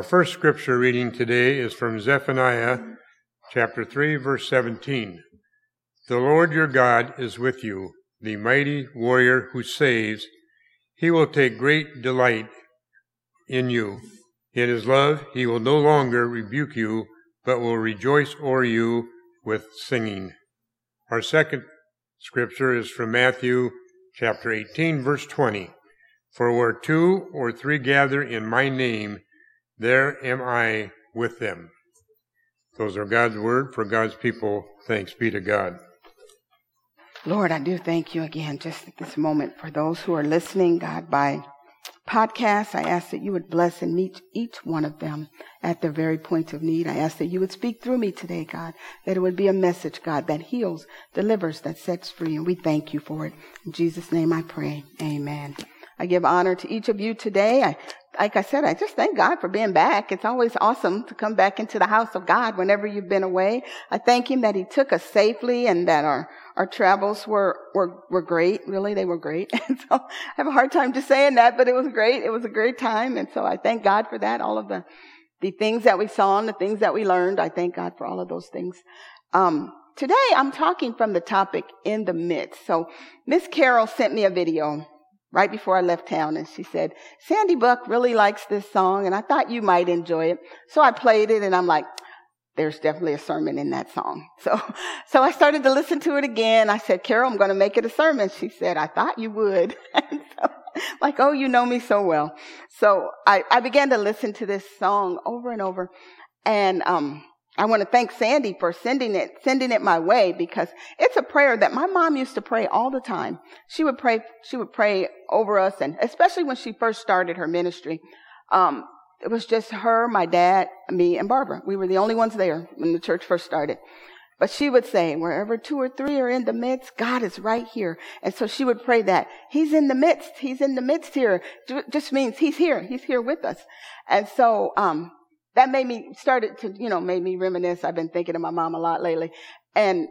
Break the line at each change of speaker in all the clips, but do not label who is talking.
Our first scripture reading today is from Zephaniah chapter 3, verse 17. The Lord your God is with you, the mighty warrior who saves. He will take great delight in you. In his love he will no longer rebuke you, but will rejoice over you with singing. Our second scripture is from Matthew chapter 18, verse 20. For where 2 or 3 gather in my name, there am I with them. Those are God's word for God's people. Thanks be to God.
Lord, I do thank you again just at this moment for those who are listening, God, by podcast. I ask that you would bless and meet each one of them at their very point of need. I ask that you would speak through me today, God, that it would be a message, God, that heals, delivers, that sets free. And we thank you for it. In Jesus' name I pray. Amen. I give honor to each of you today. Like I said, I just thank God for being back. It's always awesome to come back into the house of God whenever you've been away. I thank him that he took us safely and that our travels were great. Really, they were great. And so I have a hard time just saying that, but it was great. It was a great time. And so I thank God for that. All of the things that we saw and the things that we learned. I thank God for all of those things. Today I'm talking from the topic in the midst. So Miss Carol sent me a video right before I left town, and she said, Sandy Buck really likes this song, and I thought you might enjoy it. So I played it, and I'm like, there's definitely a sermon in that song. So I started to listen to it again. I said, Carol, I'm going to make it a sermon. She said, I thought you would. And so, like, oh, you know me so well. So I began to listen to this song over and over, and I want to thank Sandy for sending it my way, because it's a prayer that my mom used to pray all the time. She would pray over us, and especially when she first started her ministry. It was just her, my dad, me, and Barbara. We were the only ones there when the church first started. But she would say, wherever 2 or 3 are in the midst, God is right here. And so she would pray that he's in the midst. He's in the midst here. Just means he's here. He's here with us. And so, that made me reminisce. I've been thinking of my mom a lot lately. And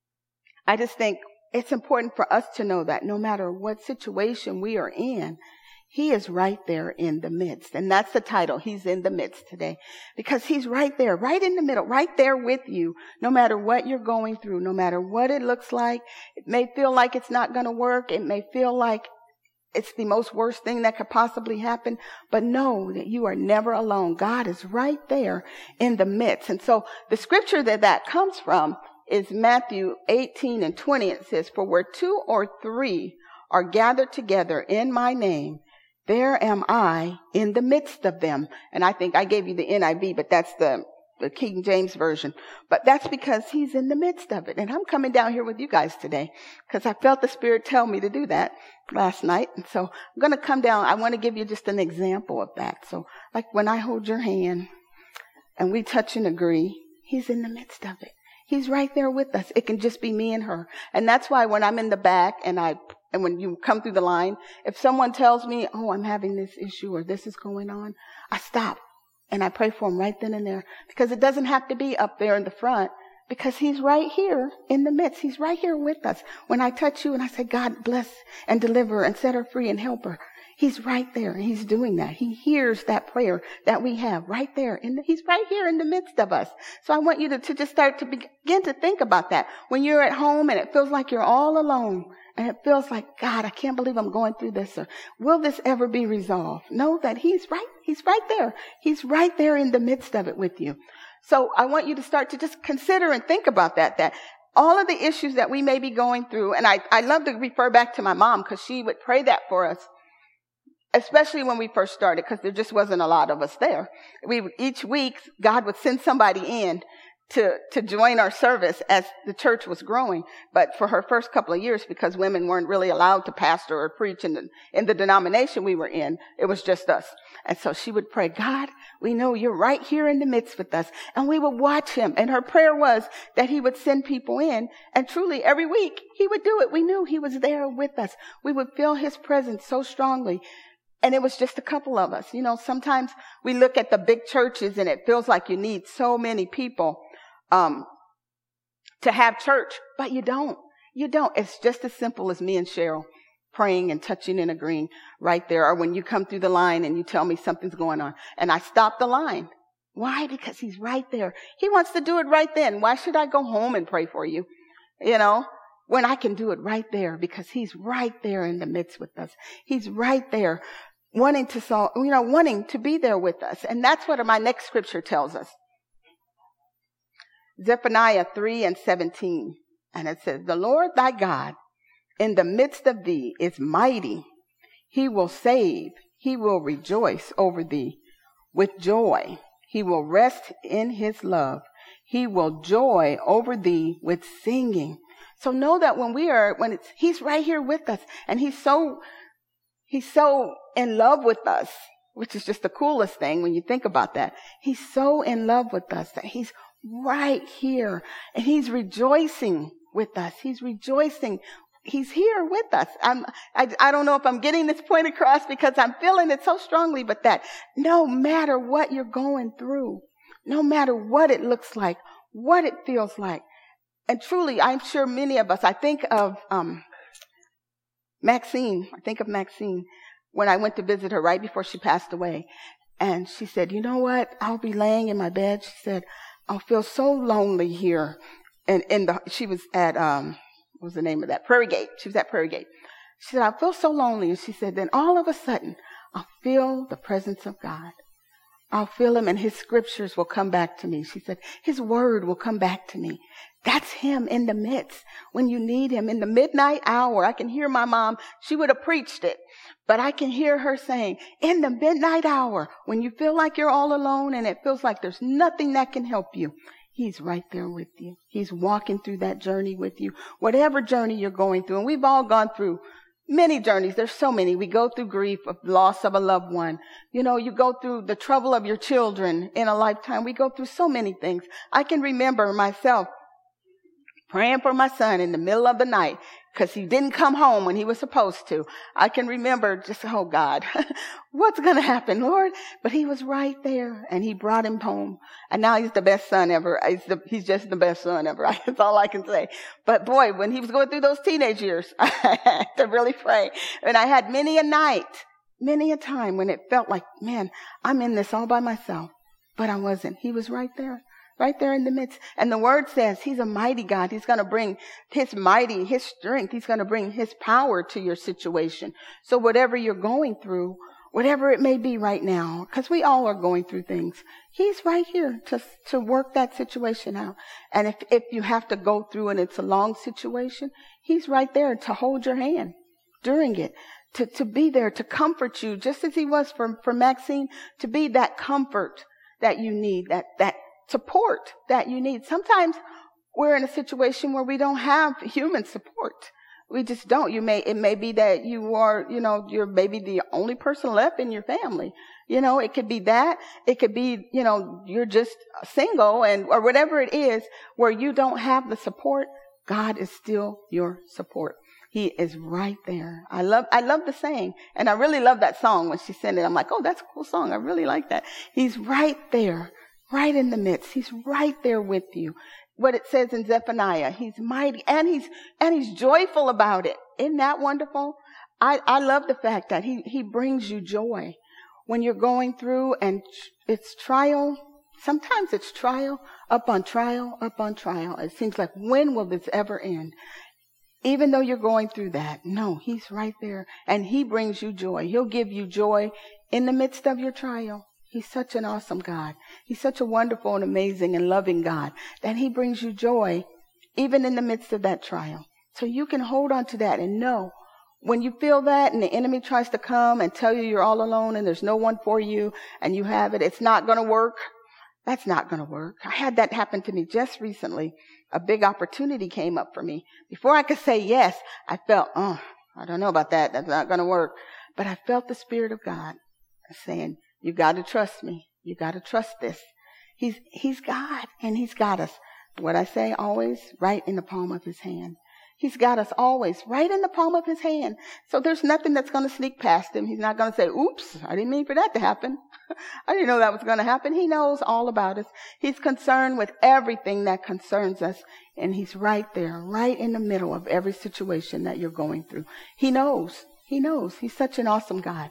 I just think it's important for us to know that no matter what situation we are in, he is right there in the midst. And that's the title. He's in the midst today, because he's right there, right in the middle, right there with you, no matter what you're going through, no matter what it looks like. It may feel like it's not going to work. It may feel like it's the most worst thing that could possibly happen, but know that you are never alone. God is right there in the midst. And so the scripture that comes from is Matthew 18 and 20. It says, for where 2 or 3 are gathered together in my name, there am I in the midst of them. And I think I gave you the NIV, but that's the King James Version. But that's because he's in the midst of it. And I'm coming down here with you guys today because I felt the Spirit tell me to do that last night. And so I'm going to come down. I want to give you just an example of that. So like when I hold your hand and we touch and agree, he's in the midst of it. He's right there with us. It can just be me and her. And that's why when I'm in the back and when you come through the line, if someone tells me, oh, I'm having this issue or this is going on, I stop. And I pray for him right then and there, because it doesn't have to be up there in the front, because he's right here in the midst. He's right here with us. When I touch you and I say, God bless and deliver and set her free and help her, he's right there. He's doing that. He hears that prayer that we have right there. He's right here in the midst of us. So I want you to just start to begin to think about that. When you're at home and it feels like you're all alone, and it feels like, God, I can't believe I'm going through this, or will this ever be resolved? Know that he's right. He's right there. He's right there in the midst of it with you. So I want you to start to just consider and think about that all of the issues that we may be going through, and I love to refer back to my mom, because she would pray that for us, especially when we first started, because there just wasn't a lot of us there. Each week, God would send somebody in to join our service as the church was growing. But for her first couple of years, because women weren't really allowed to pastor or preach in the denomination we were in, it was just us. And so she would pray, God, we know you're right here in the midst with us. And we would watch him. And her prayer was that he would send people in. And truly, every week, he would do it. We knew he was there with us. We would feel his presence so strongly. And it was just a couple of us. You know, sometimes we look at the big churches and it feels like you need so many people to have church, but you don't. It's just as simple as me and Cheryl. praying and touching and agreeing right there. Or when you come through the line and you tell me something's going on and I stop the line. Why? Because he's right there. He wants to do it right then. Why should I go home and pray for you? When I can do it right there, because he's right there in the midst with us. He's right there wanting to be there with us. And that's what my next scripture tells us. Zephaniah 3:17. And it says, the Lord thy God in the midst of thee is mighty. He will save. He will rejoice over thee with joy. He will rest in his love. He will joy over thee with singing. So know that he's right here with us, and he's so in love with us, which is just the coolest thing when you think about that. He's so in love with us that he's right here, and he's rejoicing with us. He's rejoicing. He's here with us. I don't know if I'm getting this point across because I'm feeling it so strongly, but that no matter what you're going through, no matter what it looks like, what it feels like, and truly, I'm sure many of us, I think of Maxine. I think of Maxine when I went to visit her right before she passed away. And she said, you know what? I'll be laying in my bed. She said, I'll feel so lonely here. And she was at, what was the name of that? Prairie Gate. She was at Prairie Gate. She said, I feel so lonely. And she said, then all of a sudden, I'll feel the presence of God. I'll feel him and his scriptures will come back to me. She said, his word will come back to me. That's him in the midst when you need him. In the midnight hour, I can hear my mom. She would have preached it, but I can hear her saying, in the midnight hour, when you feel like you're all alone and it feels like there's nothing that can help you, he's right there with you. He's walking through that journey with you, whatever journey you're going through. And we've all gone through many journeys. There's so many. We go through grief of loss of a loved one. You go through the trouble of your children in a lifetime. We go through so many things. I can remember myself praying for my son in the middle of the night because he didn't come home when he was supposed to. I can remember just, oh God, what's going to happen, Lord? But he was right there and he brought him home. And now he's the best son ever. He's just the best son ever. That's all I can say. But boy, when he was going through those teenage years, I had to really pray. And I had many a night, many a time when it felt like, man, I'm in this all by myself. But I wasn't. He was right there in the midst. And the word says he's a mighty God. He's going to bring his strength. He's going to bring his power to your situation. So whatever you're going through, whatever it may be right now, because we all are going through things, he's right here to work that situation out. And if you have to go through and it's a long situation, he's right there to hold your hand during it, to be there, to comfort you, just as he was for Maxine, to be that comfort that you need, that support that you need. Sometimes we're in a situation where we don't have human support. We just don't. It may be that you are, you're maybe the only person left in your family. It could be that. It could be, you're just single or whatever it is where you don't have the support. God is still your support. He is right there. I love the saying, and I really love that song when she sent it. I'm like, oh, that's a cool song. I really like that. He's right there. Right in the midst. He's right there with you. What it says in Zephaniah, he's mighty and he's joyful about it. Isn't that wonderful? I love the fact that he brings you joy when you're going through and it's trial. Sometimes it's trial upon trial upon trial. It seems like, when will this ever end? Even though you're going through that, no, he's right there and he brings you joy. He'll give you joy in the midst of your trial. He's such an awesome God. He's such a wonderful and amazing and loving God that he brings you joy even in the midst of that trial. So you can hold on to that and know when you feel that and the enemy tries to come and tell you you're all alone and there's no one for you and you have it, it's not going to work. That's not going to work. I had that happen to me just recently. A big opportunity came up for me. Before I could say yes, I felt, I don't know about that. That's not going to work. But I felt the Spirit of God saying, you got to trust me. You got to trust this. He's God and he's got us. What I say always, right in the palm of his hand. He's got us always right in the palm of his hand. So there's nothing that's going to sneak past him. He's not going to say, oops, I didn't mean for that to happen. I didn't know that was going to happen. He knows all about us. He's concerned with everything that concerns us. And he's right there, right in the middle of every situation that you're going through. He knows. He knows. He's such an awesome God.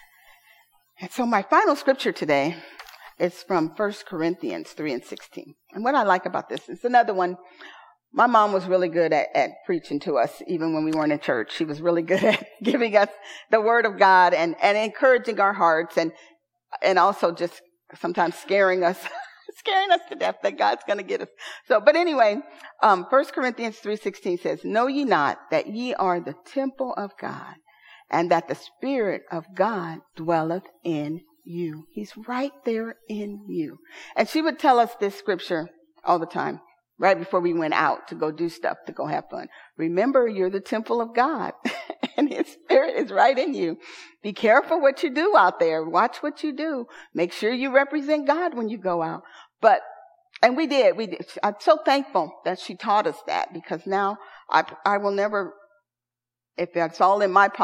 And so my final scripture today is from 1 Corinthians 3:16. And what I like about this is another one. My mom was really good at preaching to us, even when we weren't in church. She was really good at giving us the word of God and encouraging our hearts and also just sometimes scaring us to death that God's going to get us. So, but anyway, 1 Corinthians 3:16 says, "Know ye not that ye are the temple of God, and that the Spirit of God dwelleth in you?" He's right there in you. And she would tell us this scripture all the time, right before we went out to go do stuff, to go have fun. Remember, you're the temple of God, and his Spirit is right in you. Be careful what you do out there. Watch what you do. Make sure you represent God when you go out. And we did. I'm so thankful that she taught us that, because now I will never, if that's all in my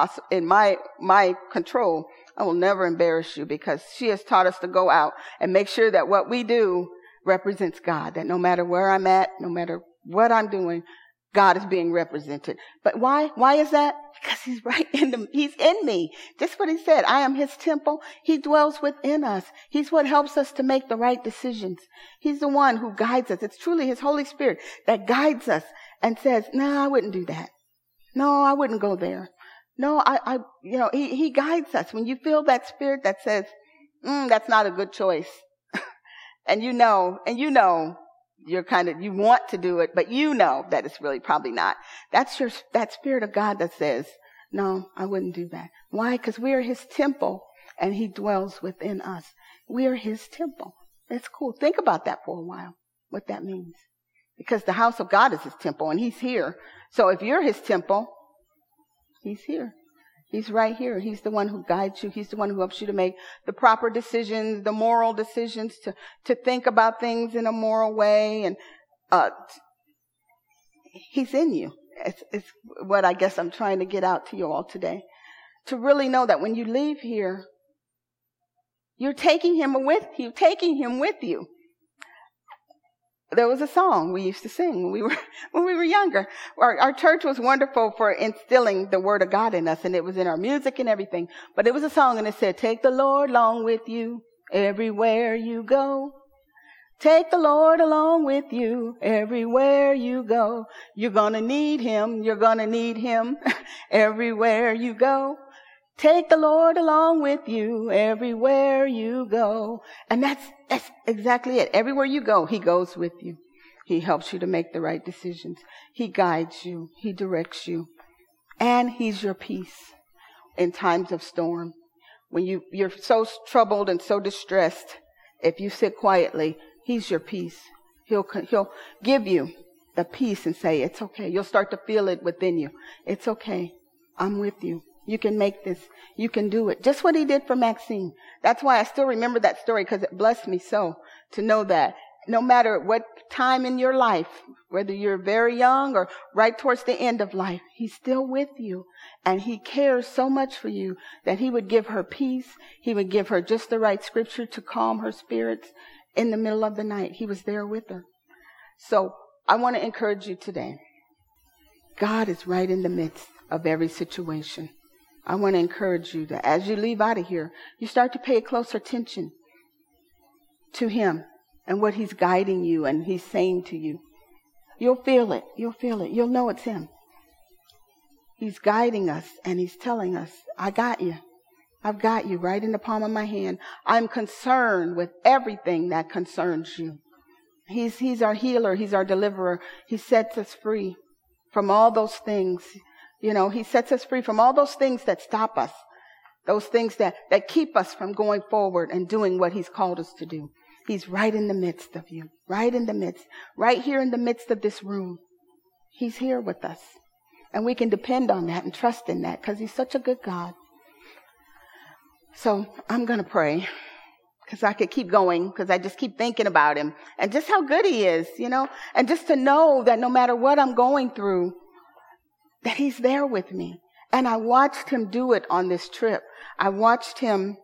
control, I will never embarrass you, because she has taught us to go out and make sure that what we do represents God, that no matter where I'm at, no matter what I'm doing, God is being represented. But why? Why is that? Because he's in me. Just what he said. I am his temple. He dwells within us. He's what helps us to make the right decisions. He's the one who guides us. It's truly his Holy Spirit that guides us and says, no, I wouldn't do that. No, I wouldn't go there. No, he guides us. When you feel that spirit that says, that's not a good choice. And you know, you want to do it, but you know that it's really probably not. That's that Spirit of God that says, no, I wouldn't do that. Why? Because we are his temple and he dwells within us. We are his temple. That's cool. Think about that for a while, what that means. Because the house of God is his temple and he's here. So if you're his temple, he's here. He's right here. He's the one who guides you. He's the one who helps you to make the proper decisions, the moral decisions, to think about things in a moral way. And he's in you. It's what I guess I'm trying to get out to you all today. To really know that when you leave here, you're taking him with you. There was a song we used to sing when we were younger. Our church was wonderful for instilling the word of God in us, and it was in our music and everything. But it was a song, and it said, "Take the Lord along with you everywhere you go. Take the Lord along with you everywhere you go. You're gonna need him. You're gonna need him everywhere you go. Take the Lord along with you everywhere you go." And that's exactly it. Everywhere you go, he goes with you. He helps you to make the right decisions. He guides you. He directs you. And he's your peace in times of storm. When you're so troubled and so distressed, if you sit quietly, he's your peace. He'll give you the peace and say, it's okay. You'll start to feel it within you. It's okay. I'm with you. You can make this. You can do it. Just what he did for Maxine. That's why I still remember that story, because it blessed me so to know that no matter what time in your life, whether you're very young or right towards the end of life, he's still with you. And he cares so much for you that he would give her peace. He would give her just the right scripture to calm her spirits in the middle of the night. He was there with her. So I want to encourage you today. God is right in the midst of every situation. I want to encourage you that as you leave out of here, you start to pay closer attention to him and what he's guiding you and he's saying to you. You'll feel it. You'll feel it. You'll know it's him. He's guiding us and he's telling us, I got you. I've got you right in the palm of my hand. I'm concerned with everything that concerns you. He's our healer. He's our deliverer. He sets us free from all those things. He sets us free from all those things that stop us, those things that keep us from going forward and doing what he's called us to do. He's right in the midst of you, right in the midst, right here in the midst of this room. He's here with us. And we can depend on that and trust in that because he's such a good God. So I'm going to pray because I could keep going because I just keep thinking about him and just how good he is, and just to know that no matter what I'm going through, that he's there with me. And I watched him do it on this trip. I watched him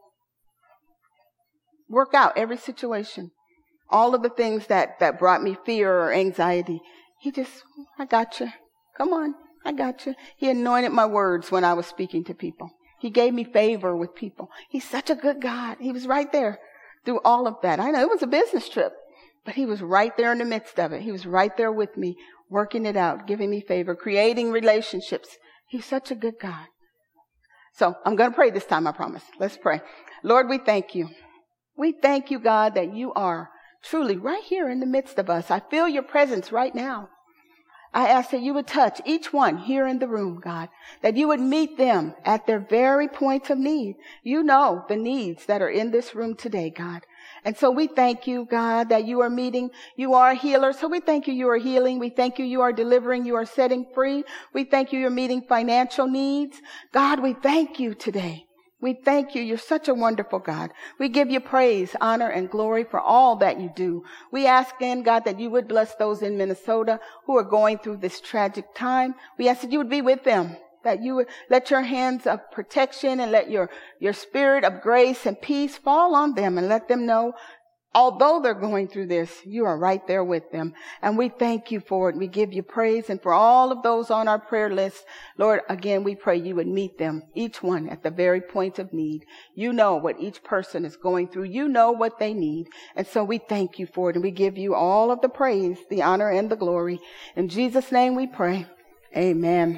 work out every situation. All of the things that brought me fear or anxiety. He just, I got you. Come on, I got you. He anointed my words when I was speaking to people. He gave me favor with people. He's such a good God. He was right there through all of that. I know it was a business trip, but he was right there in the midst of it. He was right there with me, working it out, giving me favor, creating relationships. He's such a good God. So I'm going to pray this time, I promise. Let's pray. Lord, we thank you. We thank you, God, that you are truly right here in the midst of us. I feel your presence right now. I ask that you would touch each one here in the room, God, that you would meet them at their very point of need. You know the needs that are in this room today, God. And so we thank you, God, that you are meeting. You are a healer. So we thank you, you are healing. We thank you, you are delivering. You are setting free. We thank you, you're meeting financial needs. God, we thank you today. We thank you. You're such a wonderful God. We give you praise, honor, and glory for all that you do. We ask again, God, that you would bless those in Minnesota who are going through this tragic time. We ask that you would be with them, that you would let your hands of protection and let your spirit of grace and peace fall on them and let them know, although they're going through this, you are right there with them. And we thank you for it. We give you praise. And for all of those on our prayer list, Lord, again, we pray you would meet them, each one at the very point of need. You know what each person is going through. You know what they need. And so we thank you for it. And we give you all of the praise, the honor, and the glory. In Jesus' name we pray. Amen.